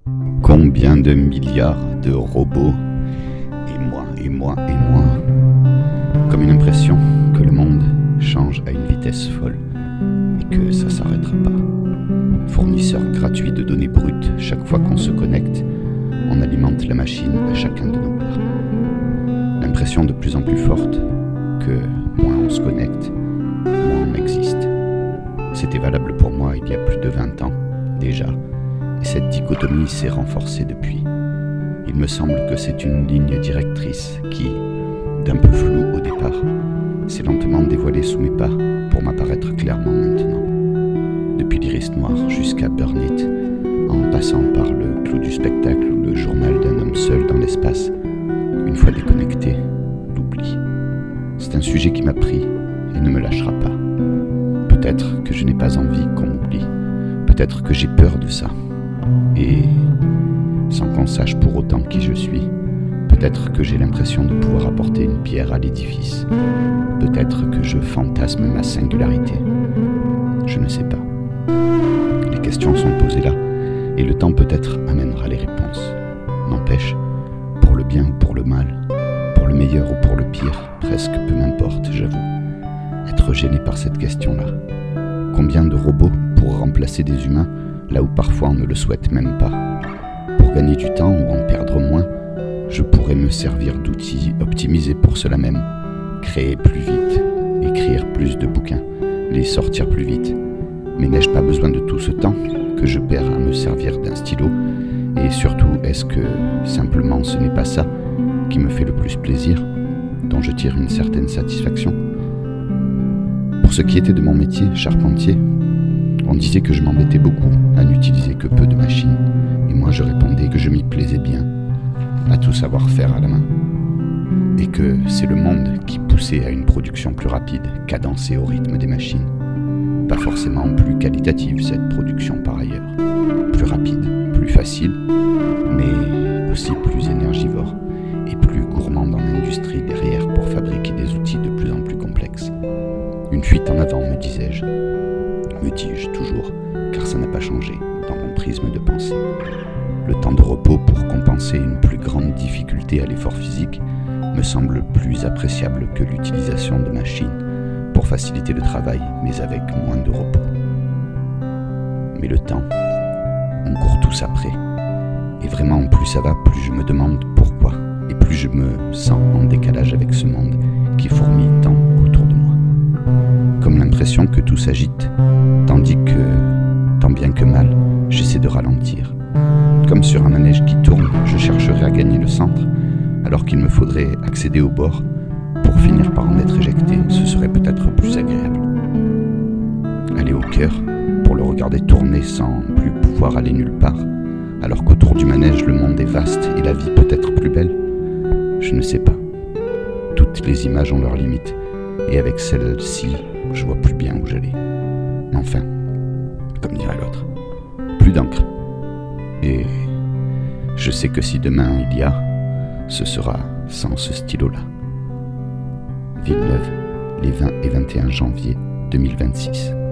Combien de milliards de robots, et moi, comme une impression que le monde change à une vitesse folle et que ça s'arrêtera pas. Fournisseur gratuit de données brutes, chaque fois qu'on se connecte, on alimente la machine à chacun de nos pas. L'impression de plus en plus forte que moins on se connecte, moins on existe. C'était valable pour moi il y a plus de 20 ans déjà, et cette dichotomie s'est renforcée depuis. Il me semble que c'est une ligne directrice qui, d'un peu floue au départ, s'est lentement dévoilée sous mes pas pour m'apparaître clairement maintenant. Depuis l'Iris Noir jusqu'à Burn It, en passant par le clou du spectacle ou le journal d'un homme seul dans l'espace, une fois déconnecté, l'oubli. C'est un sujet qui m'a pris et ne me lâchera pas. Peut-être que je n'ai pas envie qu'on m'oublie. Peut-être que j'ai peur de ça. Et sans qu'on sache pour autant qui je suis, peut-être que j'ai l'impression de pouvoir apporter une pierre à l'édifice. Peut-être que je fantasme ma singularité. Je ne sais pas. Les questions sont posées là, et le temps peut-être amènera les réponses. N'empêche, pour le bien ou pour le mal, pour le meilleur ou pour le pire, presque peu m'importe, j'avoue. Être gêné par cette question-là. Combien de robots pour remplacer des humains, là où parfois on ne le souhaite même pas? Pour gagner du temps ou en perdre moins, je pourrais me servir d'outils optimisés pour cela même. Créer plus vite, écrire plus de bouquins, les sortir plus vite. Mais n'ai-je pas besoin de tout ce temps que je perds à me servir d'un stylo? Et surtout, est-ce que simplement ce n'est pas ça qui me fait le plus plaisir, dont je tire une certaine satisfaction? Pour ce qui était de mon métier, charpentier, on disait que je m'embêtais beaucoup à n'utiliser que peu de machines, et moi je répondais que je m'y plaisais bien, à tout savoir faire à la main, et que c'est le monde qui poussait à une production plus rapide, cadencée au rythme des machines. Pas forcément plus qualitative cette production par ailleurs, plus rapide, plus facile, mais aussi plus énergivore, et plus gourmande en industrie derrière pour fabriquer des outils de plus en plus complexes. Une fuite en avant, me disais-je. Me dis-je toujours, car ça n'a pas changé dans mon prisme de pensée. Le temps de repos pour compenser une plus grande difficulté à l'effort physique me semble plus appréciable que l'utilisation de machines pour faciliter le travail, mais avec moins de repos. Mais le temps, on court tous après. Et vraiment, plus ça va, plus je me demande pourquoi, et plus je me sens en décalage avec ce monde qui fourmille tant autour de moi. Comme l'impression que tout s'agite, tandis que, tant bien que mal, j'essaie de ralentir. Comme sur un manège qui tourne, je chercherai à gagner le centre, alors qu'il me faudrait accéder au bord pour finir par en être éjecté. Ce serait peut-être plus agréable. Aller au cœur, pour le regarder tourner sans plus pouvoir aller nulle part, alors qu'autour du manège, le monde est vaste et la vie peut être plus belle. Je ne sais pas. Toutes les images ont leurs limites, et avec celle-ci, je vois plus bien où j'allais. Enfin, comme dirait l'autre, plus d'encre. Et je sais que si demain il y a, ce sera sans ce stylo-là. Villeneuve, les 20 et 21 janvier 2026.